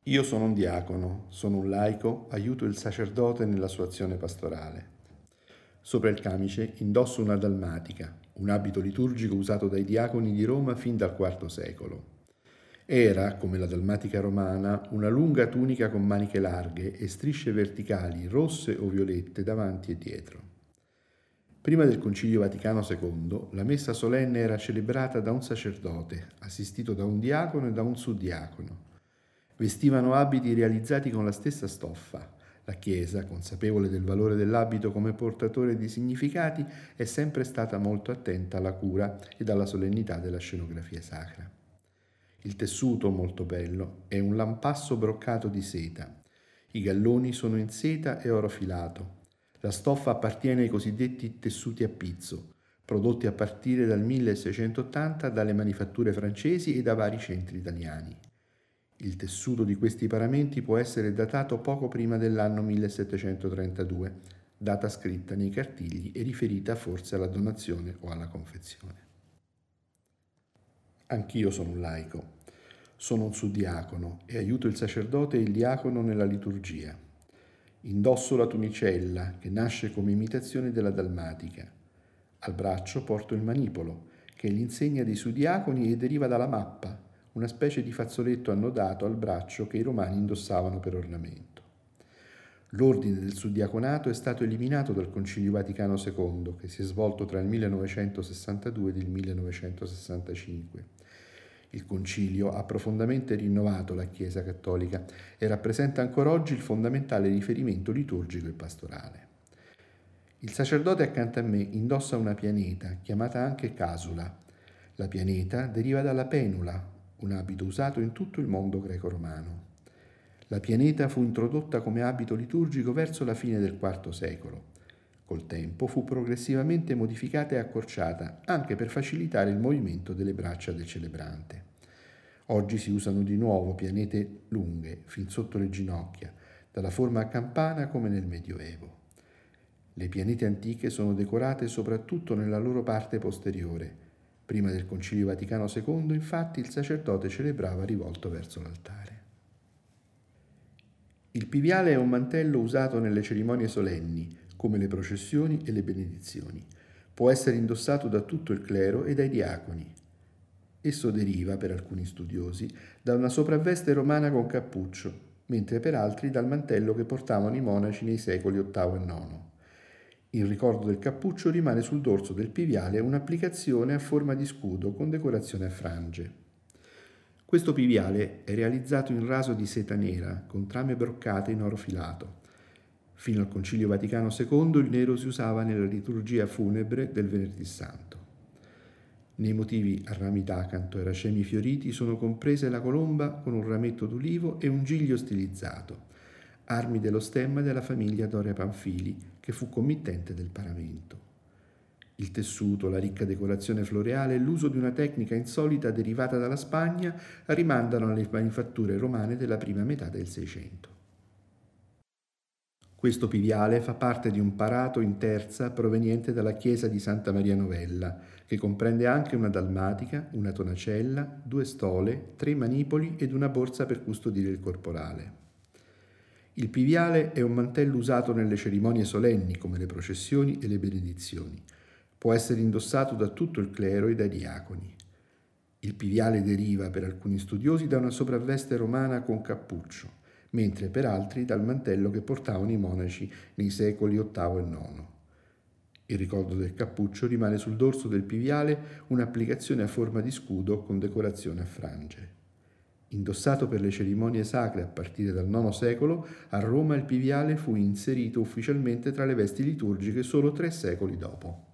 Io sono un diacono, sono un laico, aiuto il sacerdote nella sua azione pastorale. Sopra il camice indosso una dalmatica, un abito liturgico usato dai diaconi di Roma fin dal IV secolo. Era, come la dalmatica romana, una lunga tunica con maniche larghe e strisce verticali rosse o violette davanti e dietro. Prima del Concilio Vaticano II, la messa solenne era celebrata da un sacerdote, assistito da un diacono e da un suddiacono. Vestivano abiti realizzati con la stessa stoffa. La Chiesa, consapevole del valore dell'abito come portatore di significati, è sempre stata molto attenta alla cura ed alla solennità della scenografia sacra. Il tessuto, molto bello, è un lampasso broccato di seta. I galloni sono in seta e oro filato. La stoffa appartiene ai cosiddetti tessuti a pizzo, prodotti a partire dal 1680 dalle manifatture francesi e da vari centri italiani. Il tessuto di questi paramenti può essere datato poco prima dell'anno 1732, data scritta nei cartigli e riferita forse alla donazione o alla confezione. Anch'io sono un laico. Sono un suddiacono e aiuto il sacerdote e il diacono nella liturgia. Indosso la tunicella, che nasce come imitazione della dalmatica. Al braccio porto il manipolo, che è l'insegna dei suddiaconi e deriva dalla mappa, una specie di fazzoletto annodato al braccio che i romani indossavano per ornamento. L'ordine del suddiaconato è stato eliminato dal Concilio Vaticano II, che si è svolto tra il 1962 ed il 1965. Il Concilio ha profondamente rinnovato la Chiesa cattolica e rappresenta ancora oggi il fondamentale riferimento liturgico e pastorale. Il sacerdote accanto a me indossa una pianeta, chiamata anche casula. La pianeta deriva dalla penula, un abito usato in tutto il mondo greco-romano. La pianeta fu introdotta come abito liturgico verso la fine del IV secolo. Col tempo fu progressivamente modificata e accorciata, anche per facilitare il movimento delle braccia del celebrante. Oggi si usano di nuovo pianete lunghe, fin sotto le ginocchia, dalla forma a campana come nel Medioevo. Le pianete antiche sono decorate soprattutto nella loro parte posteriore. Prima del Concilio Vaticano II, infatti, il sacerdote celebrava rivolto verso l'altare. Il piviale è un mantello usato nelle cerimonie solenni, come le processioni e le benedizioni. Può essere indossato da tutto il clero e dai diaconi. Esso deriva, per alcuni studiosi, da una sopravveste romana con cappuccio, mentre per altri dal mantello che portavano i monaci nei secoli VIII e IX. In ricordo del cappuccio rimane sul dorso del piviale un'applicazione a forma di scudo con decorazione a frange. Questo piviale è realizzato in raso di seta nera, con trame broccate in oro filato. Fino al Concilio Vaticano II il nero si usava nella liturgia funebre del Venerdì Santo. Nei motivi a rami d'acanto e racemi fioriti sono comprese la colomba con un rametto d'ulivo e un giglio stilizzato, armi dello stemma della famiglia Doria Pamfili, che fu committente del paramento. Il tessuto, la ricca decorazione floreale e l'uso di una tecnica insolita derivata dalla Spagna rimandano alle manifatture romane della prima metà del Seicento. Questo piviale fa parte di un parato in terza proveniente dalla chiesa di Santa Maria Novella, che comprende anche una dalmatica, una tonacella, 2 stole, 3 manipoli ed una borsa per custodire il corporale. Il piviale è un mantello usato nelle cerimonie solenni come le processioni e le benedizioni. Può essere indossato da tutto il clero e dai diaconi. Il piviale deriva, per alcuni studiosi, da una sopravveste romana con cappuccio, mentre per altri dal mantello che portavano i monaci nei secoli VIII e IX. Il ricordo del cappuccio rimane sul dorso del piviale un'applicazione a forma di scudo con decorazione a frange. Indossato per le cerimonie sacre a partire dal IX secolo, a Roma il piviale fu inserito ufficialmente tra le vesti liturgiche solo 3 secoli dopo.